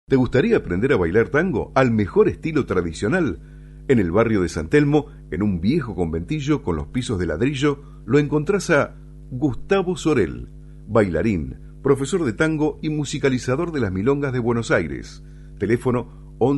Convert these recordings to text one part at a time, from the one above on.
¿Te gustaría aprender a bailar tango al mejor estilo tradicional? En el barrio de San Telmo, en un viejo conventillo con los pisos de ladrillo, lo encontrás a Gustavo Sorel, bailarín, profesor de tango y musicalizador de las milongas de Buenos Aires. Teléfono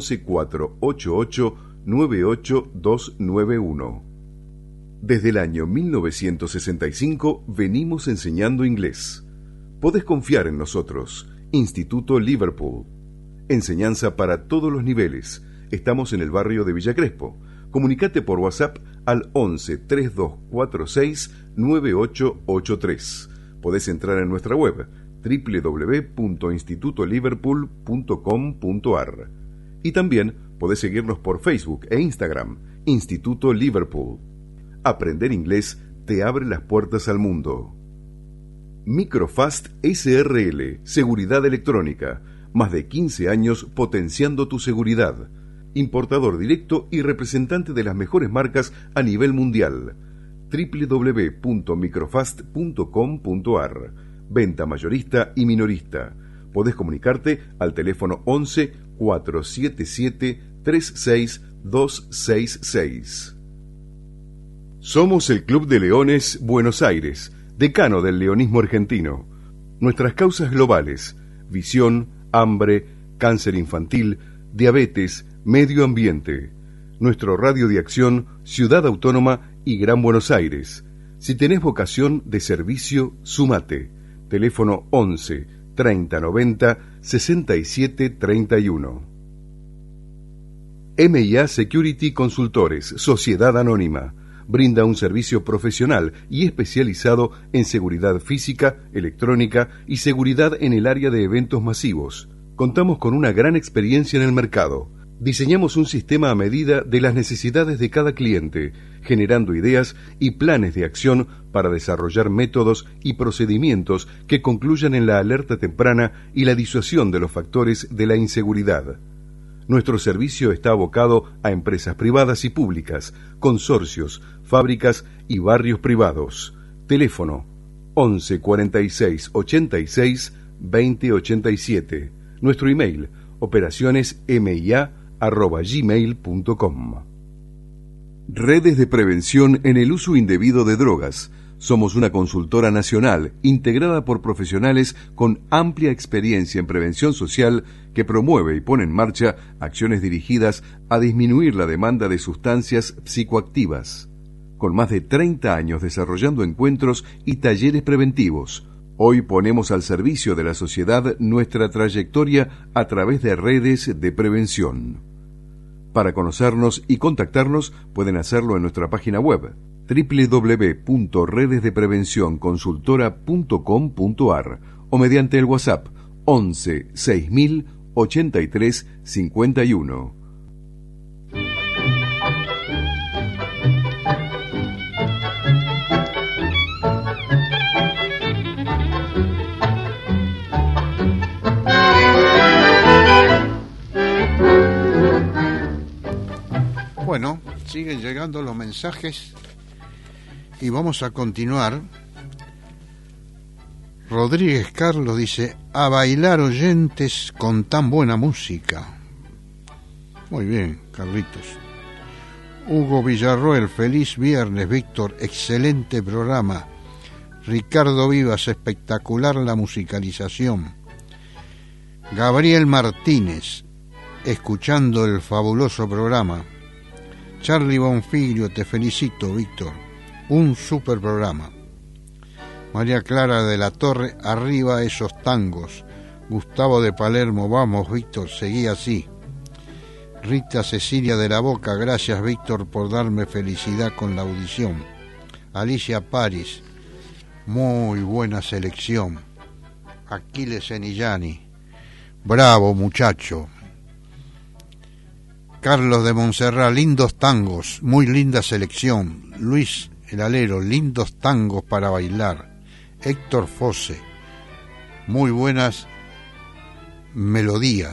11-488-98291. Desde el año 1965 venimos enseñando inglés. Podés confiar en nosotros. Instituto Liverpool. Enseñanza para todos los niveles. Estamos en el barrio de Villa Crespo. Comunicate por WhatsApp al 11-3246-9883. Podés entrar en nuestra web www.institutoliverpool.com.ar y también podés seguirnos por Facebook e Instagram, Instituto Liverpool. Aprender inglés te abre las puertas al mundo. Microfast SRL, Seguridad Electrónica. Más de 15 años potenciando tu seguridad. Importador directo y representante de las mejores marcas a nivel mundial. www.microfast.com.ar. Venta mayorista y minorista. Podés comunicarte al teléfono 11-477-36266. Somos el Club de Leones Buenos Aires, decano del leonismo argentino. Nuestras causas globales: visión, hambre, cáncer infantil, diabetes, medio ambiente. Nuestro radio de acción, Ciudad Autónoma y Gran Buenos Aires. Si tenés vocación de servicio, sumate. Teléfono 11 30 90 67 31. MIA Security Consultores, Sociedad Anónima. Brinda un servicio profesional y especializado en seguridad física, electrónica y seguridad en el área de eventos masivos. Contamos con una gran experiencia en el mercado. Diseñamos un sistema a medida de las necesidades de cada cliente, generando ideas y planes de acción para desarrollar métodos y procedimientos que concluyan en la alerta temprana y la disuasión de los factores de la inseguridad. Nuestro servicio está abocado a empresas privadas y públicas, consorcios, fábricas y barrios privados. Teléfono 11 46 86 20 87. Nuestro email operacionesmia@gmail.com. Redes de prevención en el uso indebido de drogas. Somos una consultora nacional integrada por profesionales con amplia experiencia en prevención social que promueve y pone en marcha acciones dirigidas a disminuir la demanda de sustancias psicoactivas. Con más de 30 años desarrollando encuentros y talleres preventivos, hoy ponemos al servicio de la sociedad nuestra trayectoria a través de redes de prevención. Para conocernos y contactarnos pueden hacerlo en nuestra página web www.redesdeprevencionconsultora.com.ar o mediante el WhatsApp 11 6000 83 51. Bueno, siguen llegando los mensajes y vamos a continuar. Rodríguez Carlos dice: a bailar oyentes con tan buena música. Muy bien, Carlitos. Hugo Villarroel: feliz viernes, Víctor, excelente programa. Ricardo Vivas: espectacular la musicalización. Gabriel Martínez: escuchando el fabuloso programa. Charlie Bonfiglio: te felicito, Víctor, un super programa. María Clara de la Torre: arriba esos tangos. Gustavo de Palermo: vamos, Víctor, seguí así. Rita Cecilia de la Boca: gracias, Víctor, por darme felicidad con la audición. Alicia Paris: muy buena selección. Aquiles Zenillani: bravo, muchacho. Carlos de Montserrat: lindos tangos, muy linda selección. Luis el Alero: lindos tangos para bailar. Héctor Fosse: muy buenas melodías.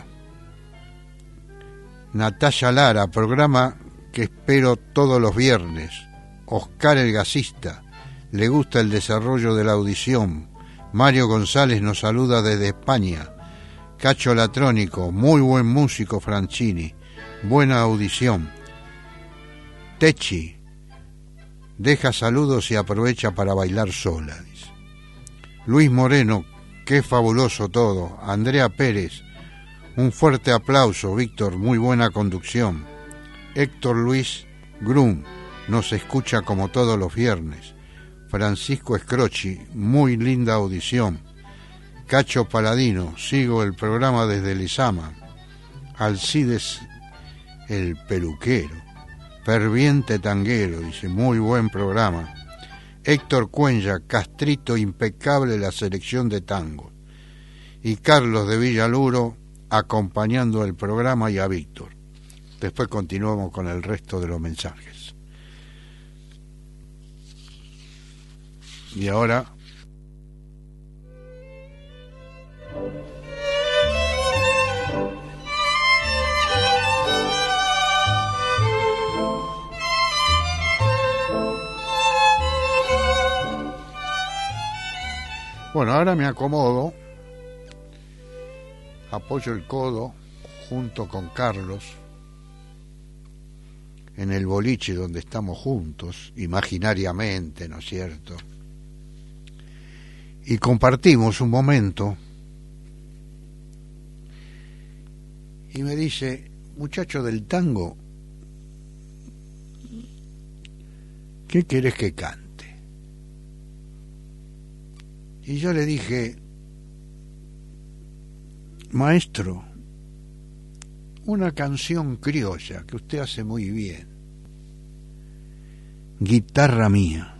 Natalia Lara: programa que espero todos los viernes. Oscar el Gasista: le gusta el desarrollo de la audición. Mario González nos saluda desde España. Cacho Latrónico, muy buen músico Franchini, buena audición. Techi, deja saludos y aprovecha para bailar sola, dice. Luis Moreno, qué fabuloso todo. Andrea Pérez, un fuerte aplauso. Víctor, muy buena conducción. Héctor Luis Grum, nos escucha como todos los viernes. Francisco Scrochi, muy linda audición. Cacho Paladino, sigo el programa desde Lizama. Alcides el peluquero, ferviente tanguero, dice, muy buen programa. Héctor Cuenya, Castrito, impecable la selección de tango. Y Carlos de Villaluro, acompañando el programa y a Víctor. Después continuamos con el resto de los mensajes. Y ahora... Bueno, ahora me acomodo, apoyo el codo junto con Carlos en el boliche donde estamos juntos, imaginariamente, ¿no es cierto? Y compartimos un momento y me dice, muchacho del tango, ¿qué querés que cante? Y yo le dije, maestro, una canción criolla que usted hace muy bien, Guitarra Mía.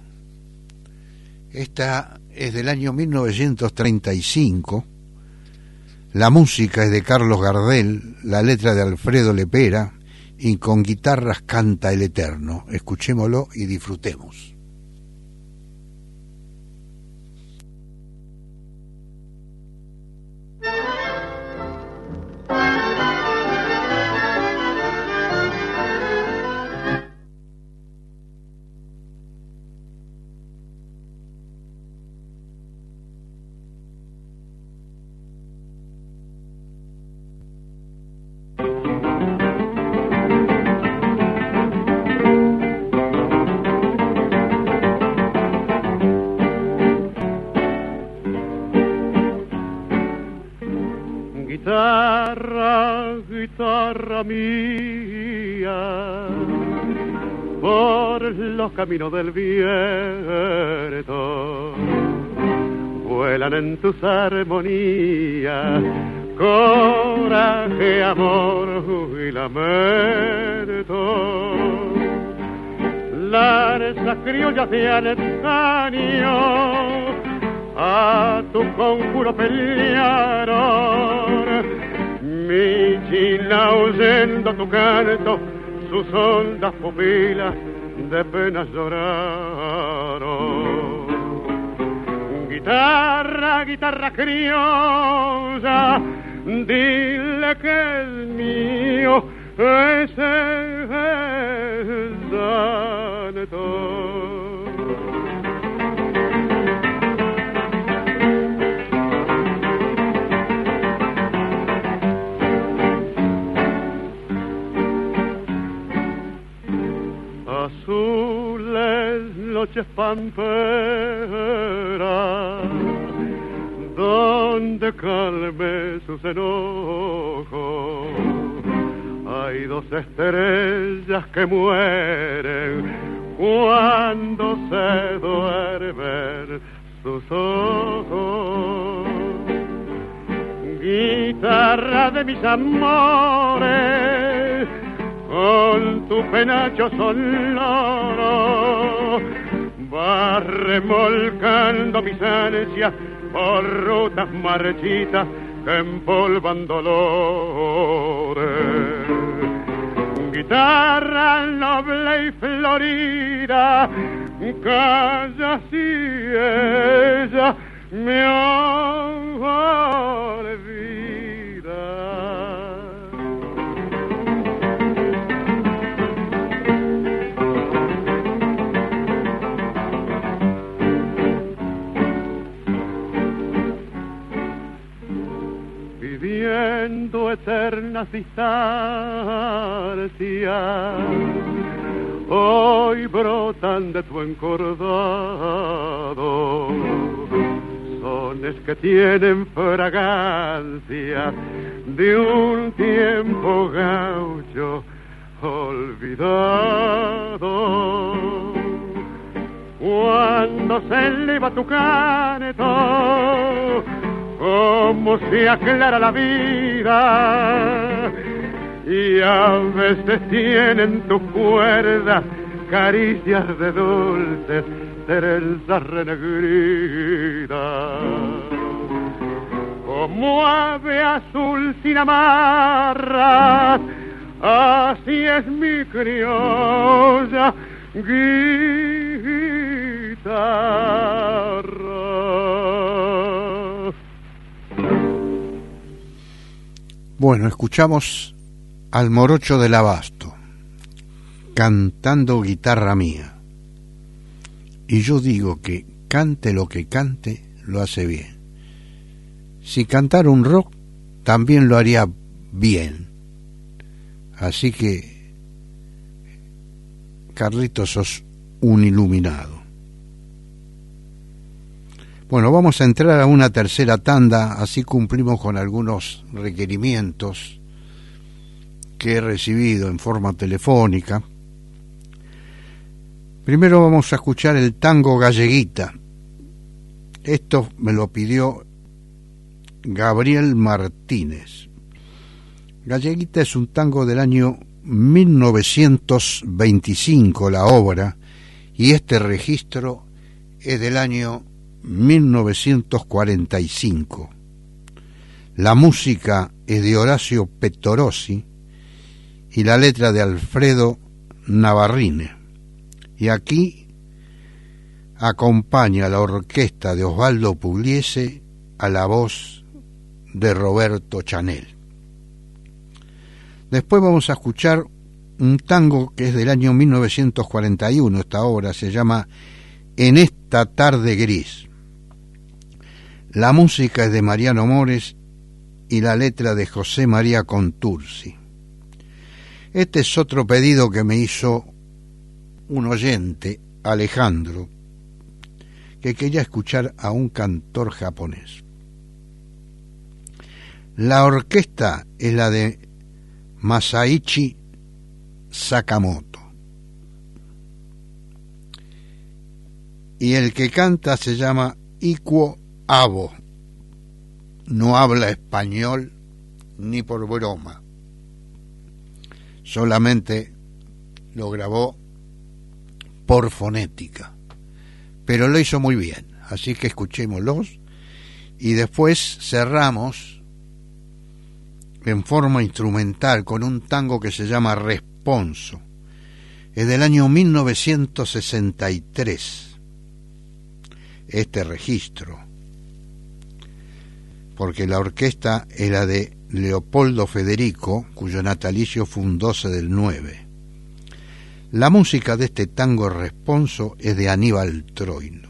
Esta es del año 1935, la música es de Carlos Gardel, la letra de Alfredo Lepera, y con guitarras canta el Eterno. Escuchémoslo y disfrutemos. Guitarra mía, por los caminos del viento, vuelan en tus armonías, coraje, amor y lamento. Lanzas criollas de antaño a tu conjuro pelearon, mi china oyendo tu canto, sus hondas pupilas de penas lloraron. Guitarra, guitarra criolla, dile que es mío ese es santo. Azules noches pamperas, donde calme sus enojos, hay dos estrellas que mueren cuando se duermen sus ojos. Guitarra de mis amores, con tu penacho sonoro, va remolcando mis ansias por rutas marchitas que empolvan dolores. Guitarra noble y florida, calla si ella me olvida. eternas distancias hoy brotan de tu encordado, sones que tienen fragancia de un tiempo gaucho olvidado. Cuando se eleva tu canto, como se aclara la vida, y a veces tienen tus cuerdas caricias de dulces trenzas renegridas. Como ave azul sin amarras, así es mi criolla guitarra. Bueno, escuchamos al Morocho del Abasto cantando Guitarra Mía. Y yo digo que cante lo que cante, lo hace bien. Si cantara un rock, también lo haría bien. Así que, Carlitos, sos un iluminado. Bueno, vamos a entrar a una tercera tanda, así cumplimos con algunos requerimientos que he recibido en forma telefónica. Primero vamos a escuchar el tango Galleguita. Esto me lo pidió Gabriel Martínez. Galleguita es un tango del año 1925, la obra, y este registro es del año 1945. La música es de Horacio Pettorossi y la letra de Alfredo Navarrine. Y aquí acompaña la orquesta de Osvaldo Pugliese a la voz de Roberto Chanel. Después vamos a escuchar un tango que es del año 1941. Esta obra se llama En esta tarde gris. La música es de Mariano Mores y la letra de José María Contursi. Este es otro pedido que me hizo un oyente, Alejandro, que quería escuchar a un cantor japonés. La orquesta es la de Masaichi Sakamoto y el que canta se llama Ikuo Abo. No habla español ni por broma, solamente lo grabó por fonética, pero lo hizo muy bien, así que escuchémoslos y después cerramos en forma instrumental con un tango que se llama Responso. Es del año 1963 este registro, porque la orquesta era de Leopoldo Federico, cuyo natalicio fue un 12 del 9. La música de este tango Responso es de Aníbal Troilo.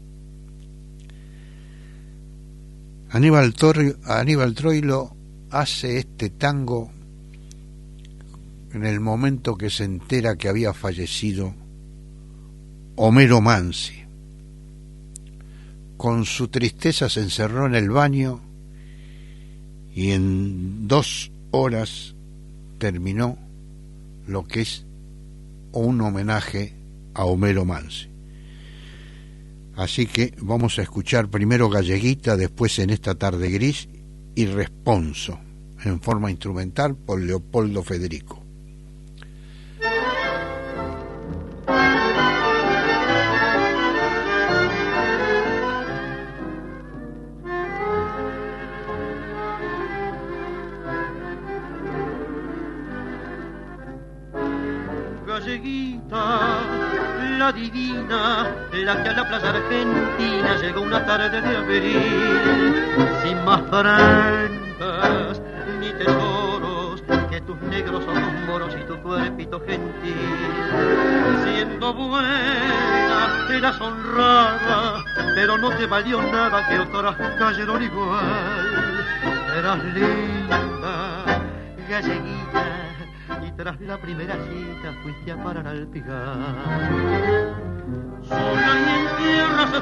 Aníbal Troilo hace este tango en el momento que se entera que había fallecido Homero Mansi. Con su tristeza se encerró en el baño y en 2 horas terminó lo que es un homenaje a Homero Mansi. Así que vamos a escuchar primero Galleguita, después En esta tarde gris y Responso en forma instrumental por Leopoldo Federico. Galleguita, la divina, la que a la plaza argentina llegó una tarde de abril, sin más francas ni tesoros que tus negros ojos moros y tu cuerpito gentil. Siendo buena, eras honrada, pero no te valió nada que otras cayeron igual. Eras linda, galleguita y tras la primera cita fuiste a parar al Pigar. Sola y en tierras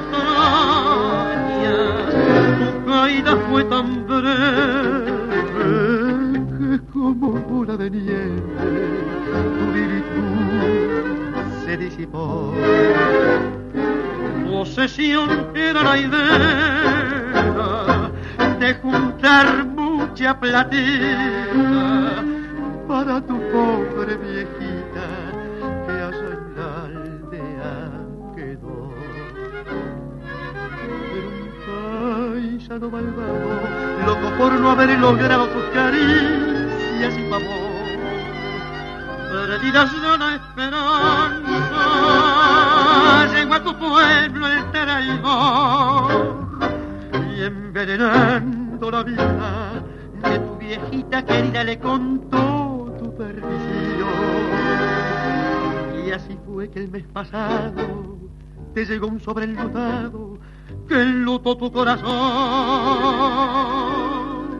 extrañas, tu caída fue tan breve que como bola de nieve tu virtud se disipó. Tu obsesión era la idea de juntar mucha platita para tu pobre viejita que allá en la aldea quedó. Pero un paisano malvado, loco por no haber logrado tus caricias y favor, perdida ya la esperanza, llegó a tu pueblo el traidor y envenenando la vida de tu viejita querida le contó tu perdición. Y así fue que el mes pasado te llegó un sobreenlutado que enlutó tu corazón.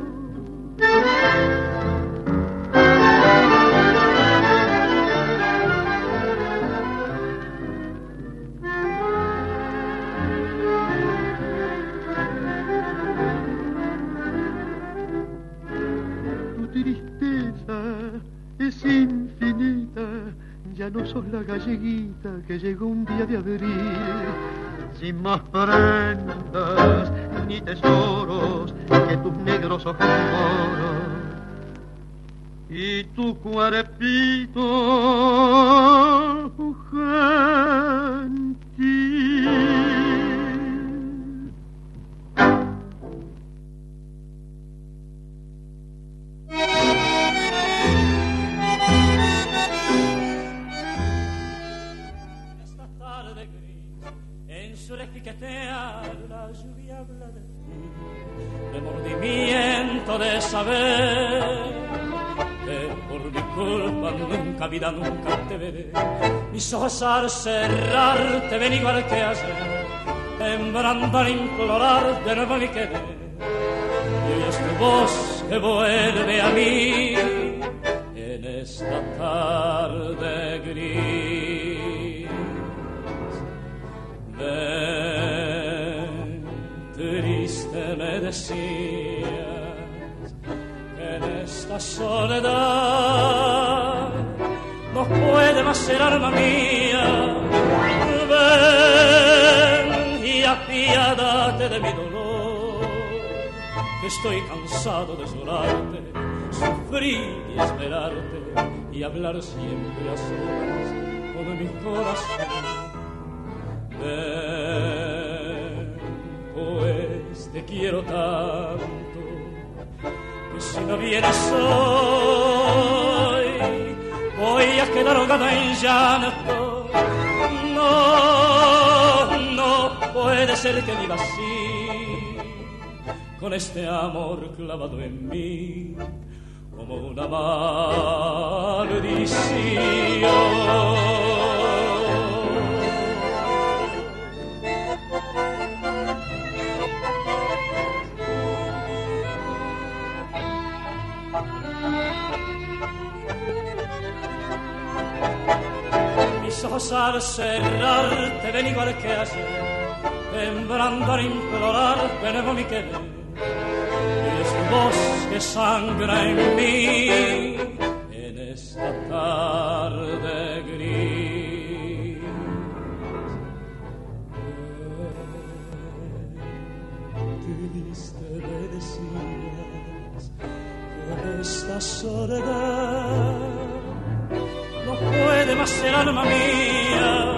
Es infinita, ya no sos la galleguita que llegó un día de abril, sin más prendas ni tesoros que tus negros ojos moros y tu cuerpito gentil. La lluvia habla de ti, remordimiento de saber que por mi culpa nunca, vida, nunca te veré. Mis ojos al cerrar te ven igual que ayer, temblando al implorar de nuevo mi querer. Y hoy es tu voz que vuelve a mí en esta tarde gris. Triste me decías que en esta soledad no puede más ser alma mía. Ven y apiádate de mi dolor, que estoy cansado de llorarte, sufrir y esperarte y hablar siempre a solas con mi corazón. Pues te quiero tanto que si no vienes hoy voy a quedar ahogada en llanto. No puede ser que viva así, con este amor clavado en mí como una maldición. Mis ojos al cerrar te ven igual que ayer, temblando al implorar de nuevo mi querer. Y es tu voz que sangra en mí en esta tarde gris. Triste me decías que en esta soledad no puede más ser alma mía.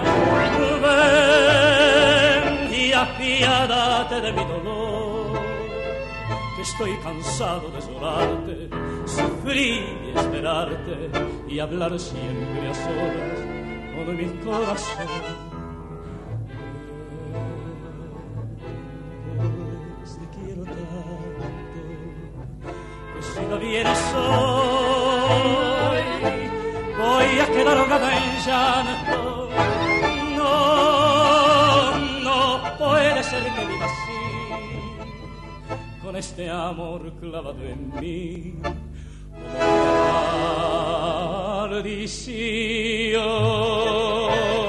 Ven y apiádate de mi dolor, que estoy cansado de llorarte, sufrir y esperarte y hablar siempre a solas con mi corazón. Pues te quiero tanto que si no vienes hoy voy a quedar ahogada en llanto. No puede ser que viva así, con este amor clavado en mí como tradición.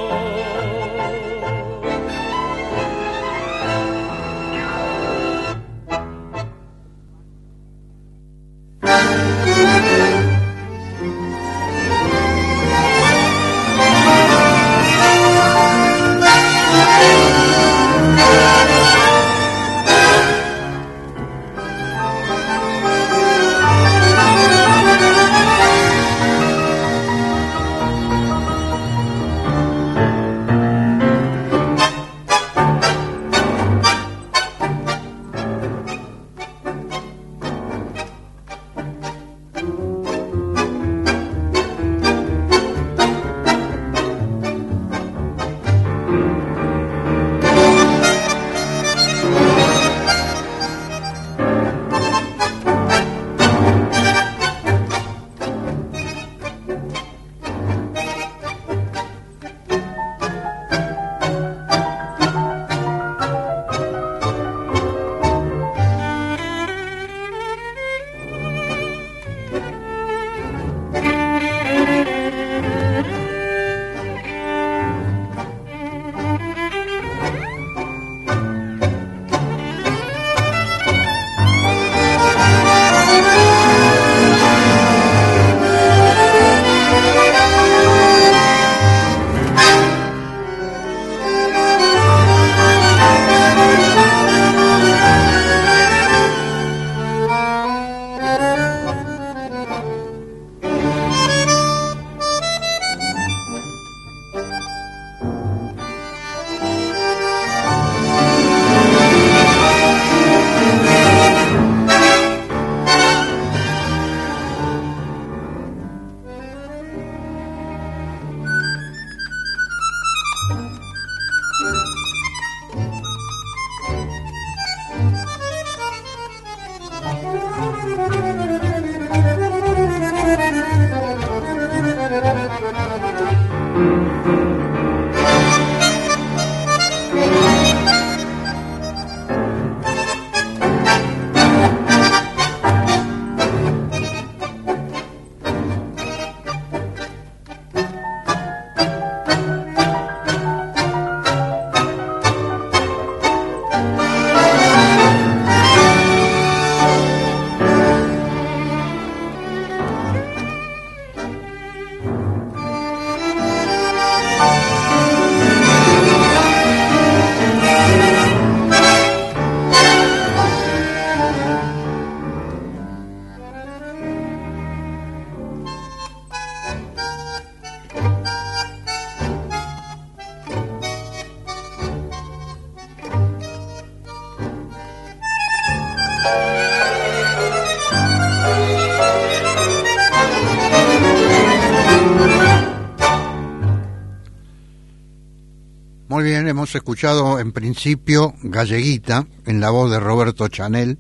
Muy bien, hemos escuchado en principio Galleguita en la voz de Roberto Chanel,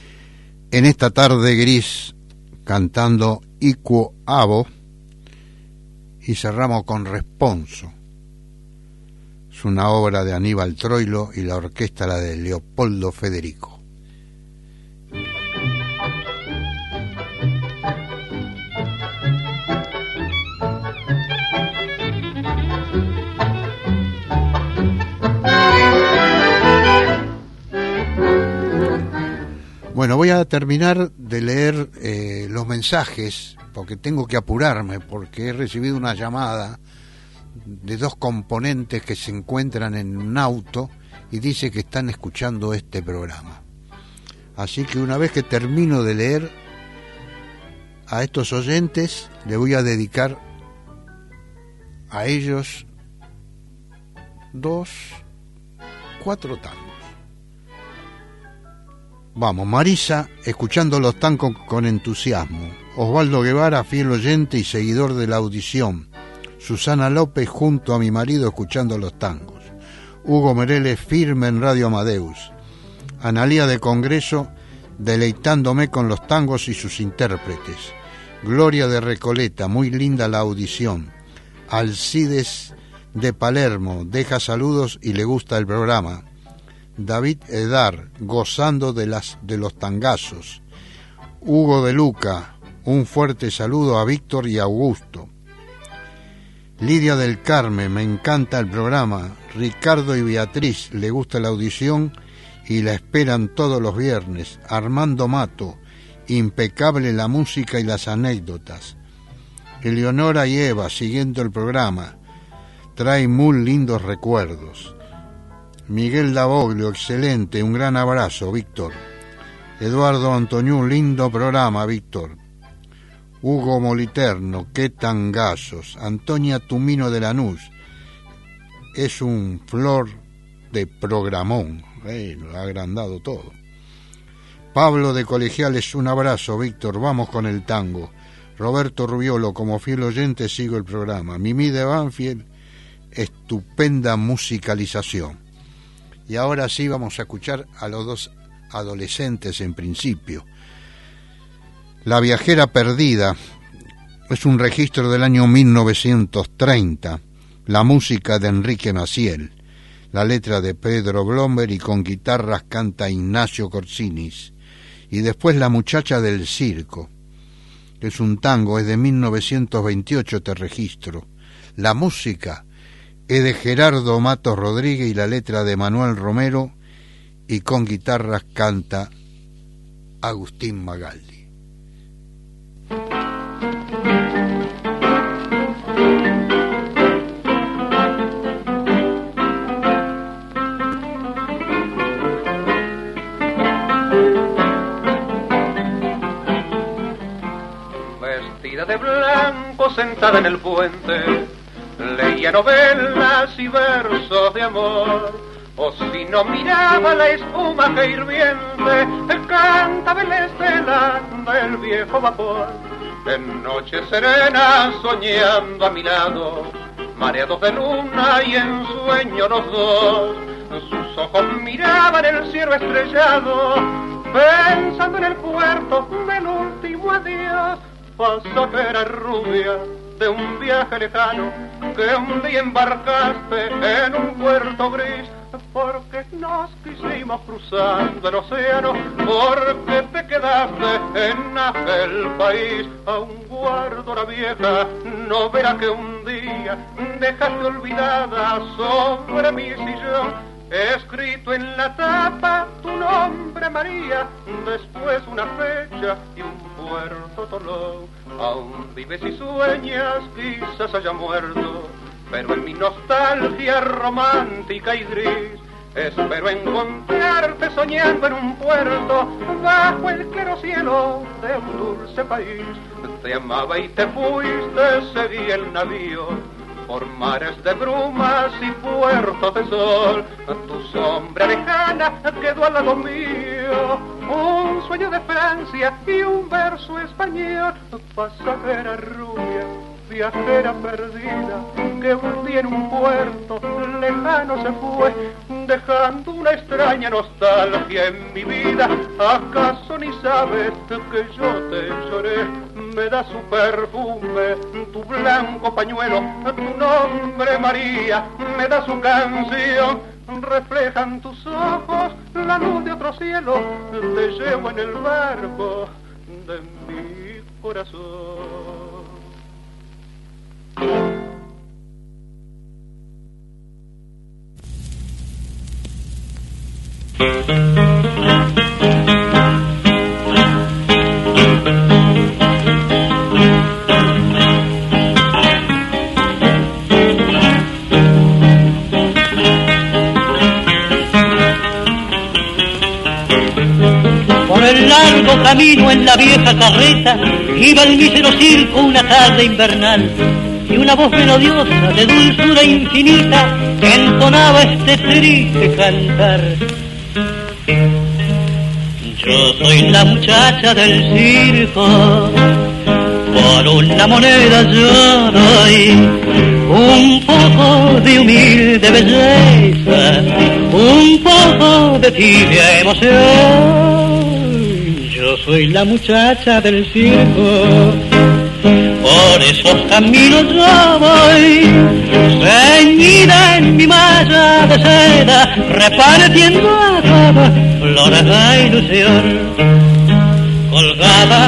en esta tarde gris cantando Iquo Abo, y cerramos con Responso. Es una obra de Aníbal Troilo y la orquesta la de Leopoldo Federico. Bueno, voy a terminar de leer los mensajes, porque tengo que apurarme, porque he recibido una llamada de dos componentes que se encuentran en un auto y dice que están escuchando este programa. Así que una vez que termino de leer a estos oyentes, le voy a dedicar a ellos 4 tangos. Vamos, Marisa, escuchando los tangos con entusiasmo. Osvaldo Guevara, fiel oyente y seguidor de la audición. Susana López, junto a mi marido, escuchando los tangos. Hugo Mereles, firme en Radio Amadeus. Analía de Congreso, deleitándome con los tangos y sus intérpretes. Gloria de Recoleta, muy linda la audición. Alcides de Palermo, deja saludos y le gusta el programa. David Edar, gozando de los tangazos. Hugo de Luca, Un fuerte saludo a Víctor y Augusto. Lidia del Carmen, me encanta el programa. Ricardo y Beatriz, le gusta la audición y la esperan todos los viernes. Armando Mato, impecable la música y las anécdotas. Eleonora y Eva, siguiendo el programa, trae muy lindos recuerdos. Miguel Davoglio, excelente, un gran abrazo, Víctor. Eduardo Antonio, un lindo programa, Víctor. Hugo Moliterno, qué tangazos. Antonia Tumino de Lanús, es un flor de programón, lo ha agrandado todo. Pablo de Colegiales, un abrazo, Víctor, vamos con el tango. Roberto Rubiolo, como fiel oyente sigo el programa. Mimi de Banfield, estupenda musicalización. Y ahora sí vamos a escuchar a los dos adolescentes en principio. La viajera perdida es un registro del año 1930, la música de Enrique Maciel, la letra de Pedro Blomberg y con guitarras canta Ignacio Corsinis. Y después La muchacha del circo, que es un tango, es de 1928 este registro. La música es de Gerardo Matos Rodríguez y la letra de Manuel Romero y con guitarras canta Agustín Magaldi. Vestida de blanco sentada en el puente, leía novelas y versos de amor. O si no miraba la espuma que hirviente cantaba la estela del viejo vapor. En noche serena soñando a mi lado, mareados de luna y en sueño los dos, sus ojos miraban el cielo estrellado, pensando en el puerto del último adiós. Pasajera rubia de un viaje lejano, que un día embarcaste en un puerto gris, porque nos quisimos cruzando el océano, porque te quedaste en aquel país. Aún guardo la vieja novela que un día dejaste olvidada sobre mi sillón, escrito en la tapa tu nombre María, después una fecha y un puerto Tolón. Aún vives y sueñas, quizás haya muerto, pero en mi nostalgia romántica y gris espero encontrarte soñando en un puerto bajo el claro cielo de un dulce país. Te amaba y te fuiste, seguí el navío por mares de brumas y puertos de sol. Tu sombra lejana quedó al lado mío, un sueño de Francia y un verso español. Pasajera rubia, viajera perdida, que un día en un puerto lejano se fue, dejando una extraña nostalgia en mi vida. ¿Acaso ni sabes que yo te lloré? Me da su perfume, tu blanco pañuelo, tu nombre María, me da su canción. Reflejan tus ojos la luz de otro cielo, te llevo en el barco de mi corazón. Por el largo camino en la vieja carreta iba el mísero circo una tarde invernal, y una voz melodiosa de dulzura infinita entonaba este triste cantar. Yo soy la muchacha del circo, por una moneda yo doy un poco de humilde belleza, un poco de tibia emoción. Yo soy la muchacha del circo, por esos caminos yo voy, ceñida en mi malla de seda, repartiendo a todos flores de ilusión. Colgada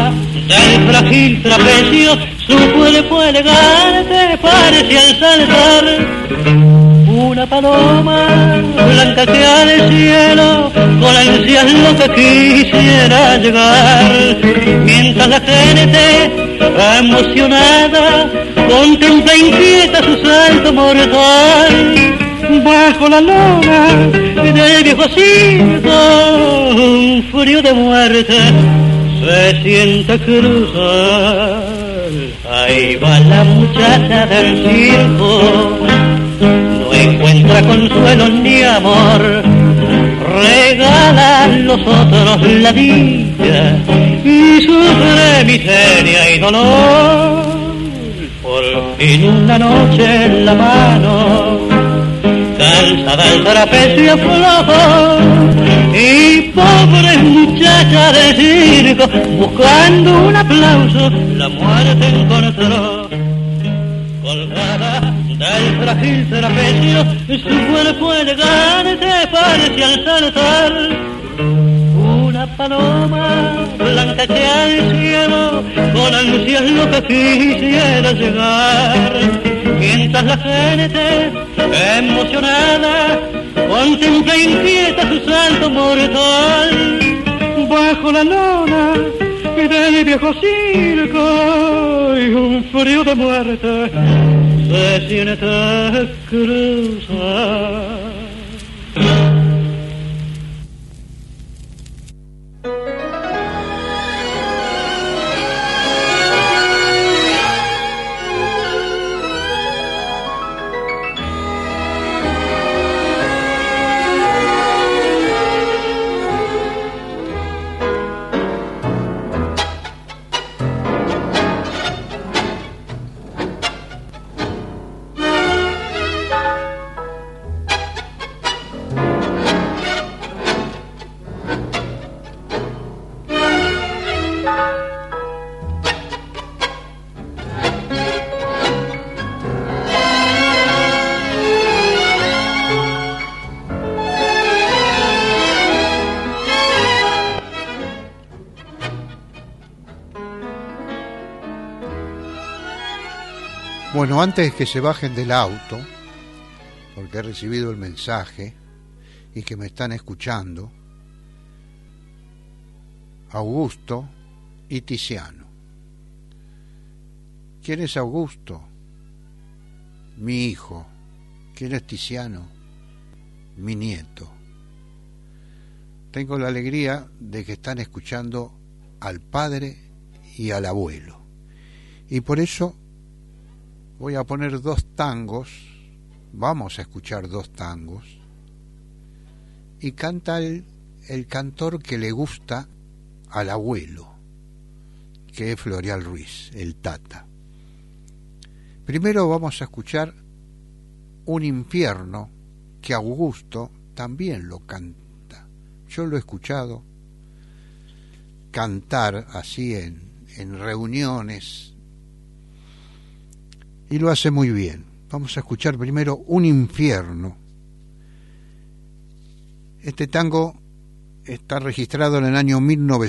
del frágil trapecio, su cuerpo elegante parece al saltar una paloma blanca que al cielo con ansias lo que quisiera llegar, mientras la gente emocionada contempla inquieta su salto mortal. Bajo la lona del viejo circo, un frío de muerte se siente cruzar. Ahí va la muchacha del circo, no encuentra consuelo ni amor, regala a los otros la dicha y sufre miseria y dolor. Por fin una noche en la mano, cansada el trapecio flojo, y pobre muchacha de circo, buscando un aplauso, la muerte encontró. Colgada del frágil trapecio, su cuerpo elegante parece al saltar una paloma blanca que al cielo con ansias lo que quisiera llegar, mientras la gente emocionada contempla inquieta su salto mortal. Bajo la lona del viejo circo y un frío de muerte se siente cruzar. Bueno, antes de que se bajen del auto, porque he recibido el mensaje y que me están escuchando, Augusto y Tiziano. ¿Quién es Augusto? Mi hijo. ¿Quién es Tiziano? Mi nieto. Tengo la alegría de que están escuchando al padre y al abuelo. Y por eso voy a poner dos tangos, vamos a escuchar dos tangos, y canta el cantor que le gusta al abuelo, que es Floreal Ruiz, el Tata. Primero vamos a escuchar Un infierno, que Augusto también lo canta. Yo lo he escuchado cantar así en reuniones, y lo hace muy bien. Vamos a escuchar primero Un infierno. Este tango está registrado en el año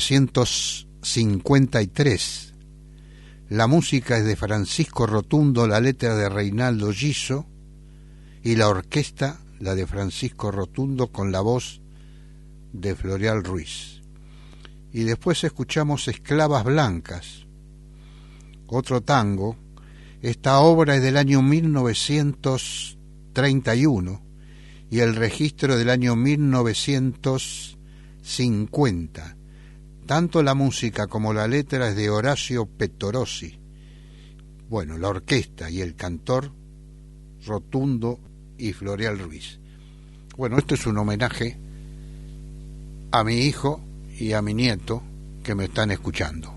1953. La música es de Francisco Rotundo, la letra de Reinaldo Giso, y la orquesta, la de Francisco Rotundo, con la voz de Floreal Ruiz. Y después escuchamos Esclavas Blancas, otro tango. Esta obra es del año 1931 y el registro del año 1950. Tanto la música como la letra es de Horacio Pettorossi. Bueno, la orquesta y el cantor Rotundo y Floreal Ruiz. Bueno, esto es un homenaje a mi hijo y a mi nieto que me están escuchando.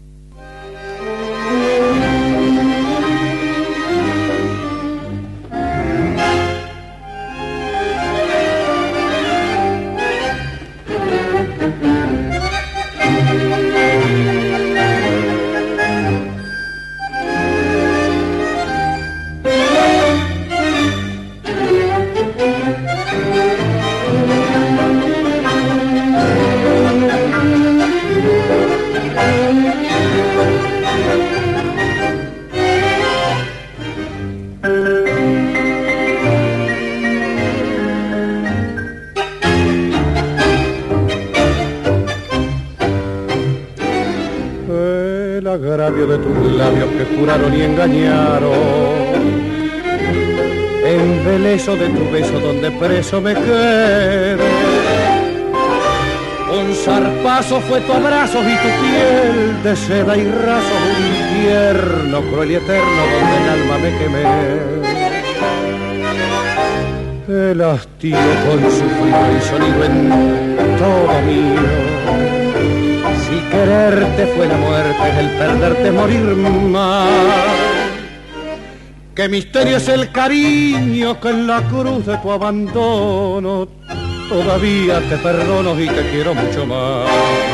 agravio de tus labios que juraron y engañaron. Embeleso de tu beso donde preso me quedé. Un zarpazo fue tu abrazo y tu piel de seda y raso, un infierno cruel y eterno donde el alma me quemé. El hastío con su frío y sonido en todo mío. Si quererte fue la muerte, el perderte morir más. Qué misterio es el cariño que en la cruz de tu abandono todavía te perdono y te quiero mucho más.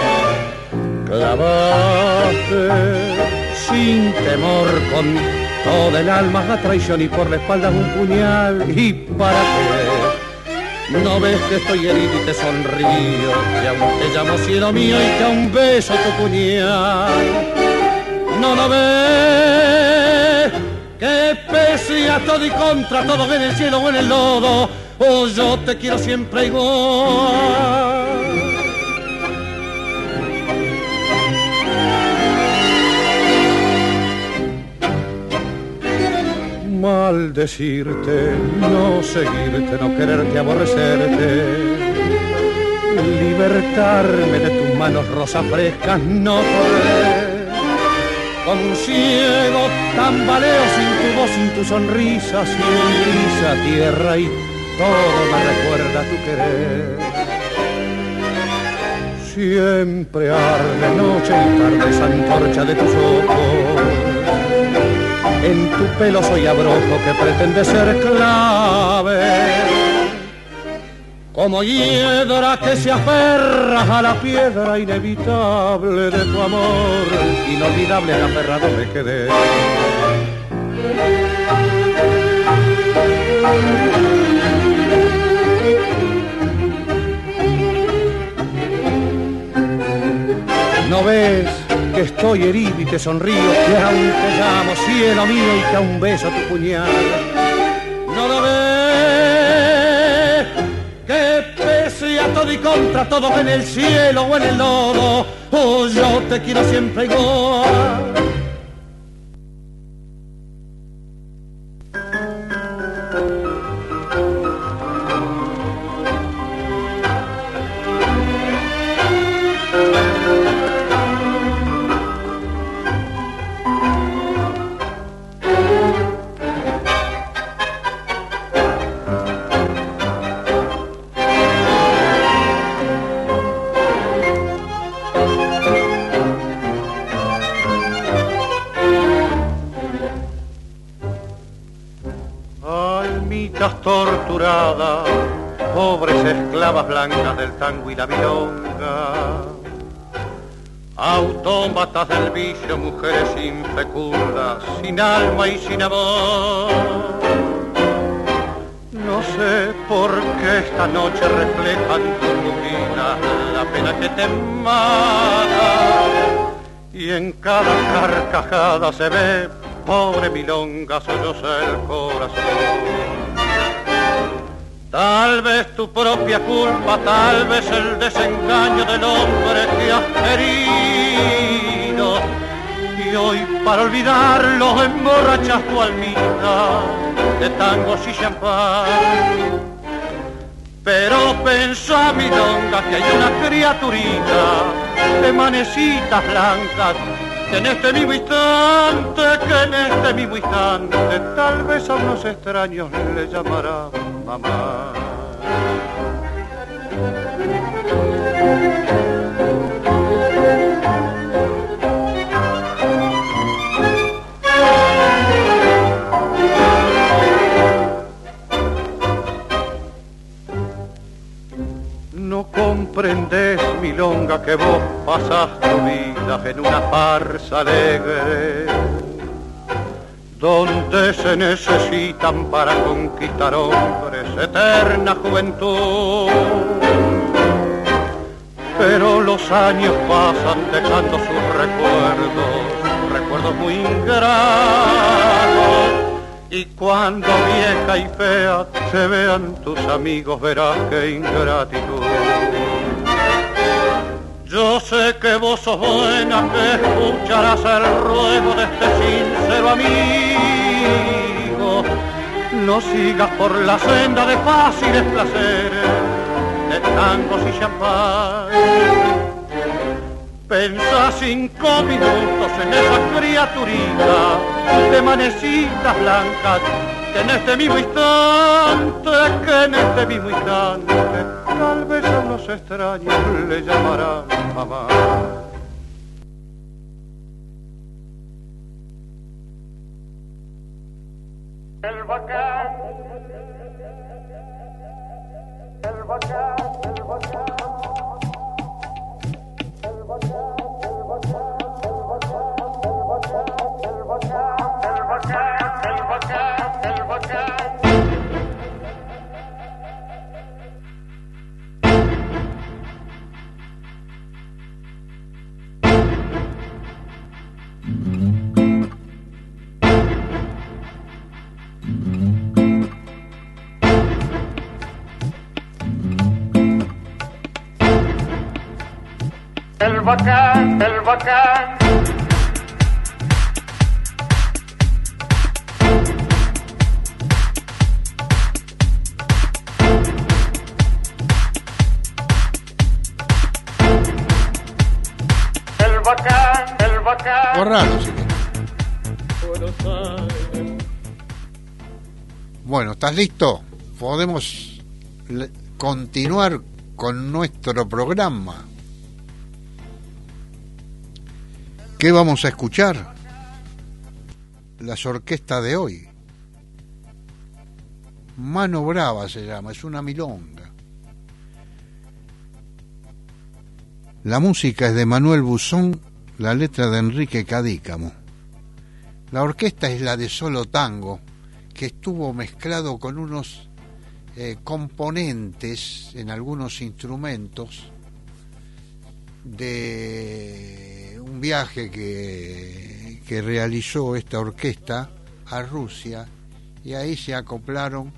Clavaste sin temor con todo el alma la traición y por la espalda un puñal. ¿Y para qué? No ves que estoy herido y te sonrío, que aún te llamo cielo mío y que aún beso tu puñal. No ves que pese a todo y contra todo en el cielo o en el lodo, oh, yo te quiero siempre igual. Maldecirte, no seguirte, no quererte, aborrecerte, libertarme de tus manos rosas frescas, no podré. Como un ciego tambaleo sin tu voz, sin tu sonrisa, sin brisa, tierra y todo me recuerda tu querer. Siempre arde noche y tarde esa antorcha de tus ojos. En tu pelo soy abrojo que pretende ser clave. Como hiedra que se aferra a la piedra inevitable de tu amor, inolvidable aferrado me quedé. ¿No ves que estoy herido y te sonrío, que aún te llamo cielo mío y que aún beso tu puñal? ¿No lo ves? Que pese a todo y contra todo en el cielo o en el lodo, oh, yo te quiero siempre igual. Torturadas, pobres esclavas blancas del tango y la milonga, autómatas del vicio, mujeres infecundas, sin alma y sin amor. No sé por qué esta noche reflejan tus pupilas la pena que te mata, y en cada carcajada se ve, pobre milonga, solloza el corazón. Tal vez tu propia culpa, tal vez el desengaño del hombre que has querido, y hoy para olvidarlo emborrachas tu almita de tangos y champán. Pero pensá, milonga, que hay una criaturita de manecitas blancas que en este mismo instante, tal vez a unos extraños le llamará mamá. No comprendes, milonga, que vos pasás tu vida en una farsa alegre, donde se necesitan para conquistar hombres eterna juventud. Pero los años pasan dejando sus recuerdos muy ingratos, y cuando vieja y fea te vean tus amigos verás qué ingratitud. Yo sé que vos sos buena, que escucharás el ruego de este sincero amigo. No sigas por la senda de fáciles placeres, de tangos y champán. Pensá 5 minutos en esa criaturita de manecitas blancas que en este mismo instante, tal vez a unos extraños le llamarán mamá. El bacán, el bacán, el bacán. El bacán, el bacán. El bacán, el bacán. Borralo, si querés. Bueno, ¿estás listo? Podemos continuar con nuestro programa. ¿Qué vamos a escuchar? Las orquestas de hoy. Mano Brava se llama, es una milonga. La música es de Manuel Buzón, la letra de Enrique Cadícamo. La orquesta es la de Solo Tango, que estuvo mezclado con unos componentes en algunos instrumentos de un viaje que realizó esta orquesta a Rusia, y ahí se acoplaron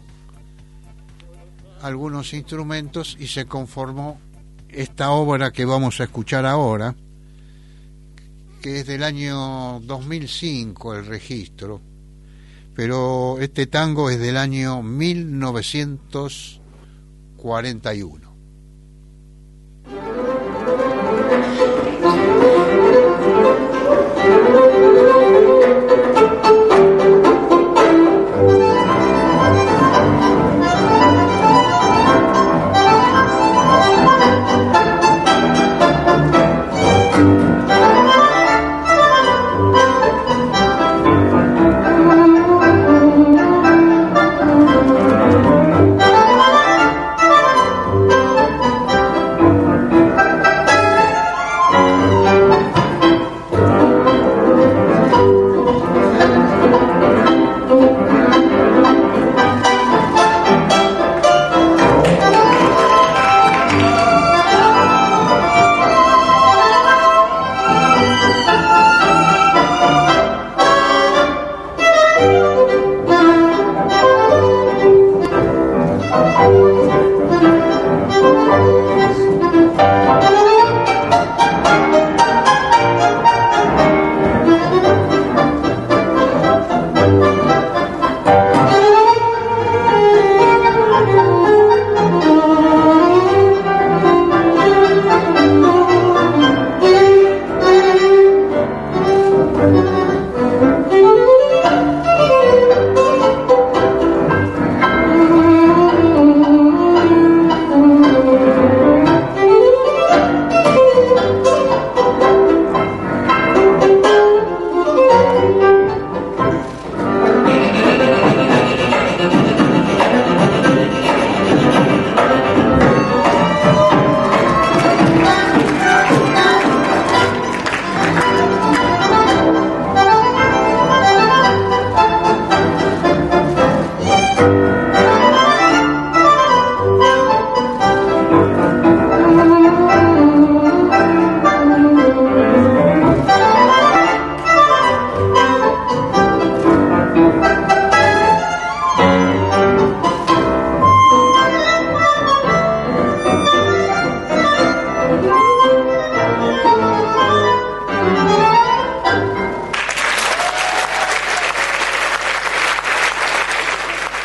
algunos instrumentos y se conformó esta obra que vamos a escuchar ahora, que es del año 2005 el registro, pero este tango es del año 1941.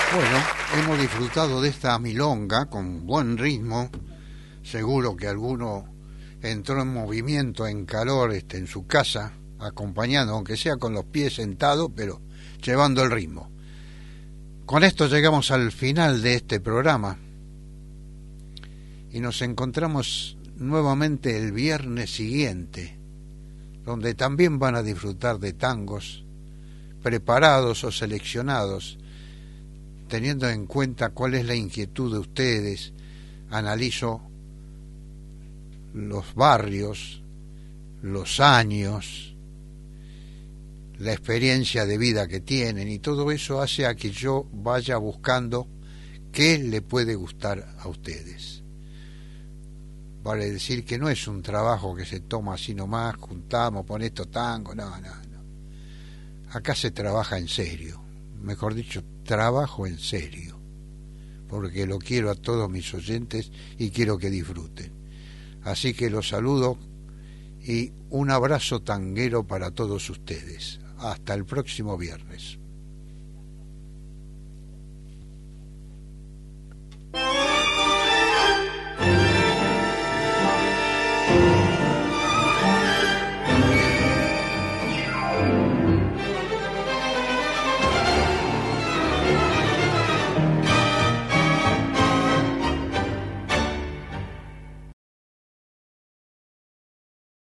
Bueno, hemos disfrutado de esta milonga con buen ritmo. Seguro que alguno entró en movimiento, en calor, en su casa, acompañando, aunque sea con los pies sentados, pero llevando el ritmo. Con esto llegamos al final de este programa y nos encontramos nuevamente el viernes siguiente, donde también van a disfrutar de tangos preparados o seleccionados, teniendo en cuenta cuál es la inquietud de ustedes. Analizo los barrios, los años, la experiencia de vida que tienen, y todo eso hace a que yo vaya buscando qué le puede gustar a ustedes. Vale decir que no es un trabajo que se toma así nomás, juntamos, pon esto tango, no. Acá se trabaja en serio, mejor dicho, trabajo en serio, porque lo quiero a todos mis oyentes y quiero que disfruten. Así que los saludo y un abrazo tanguero para todos ustedes. Hasta el próximo viernes.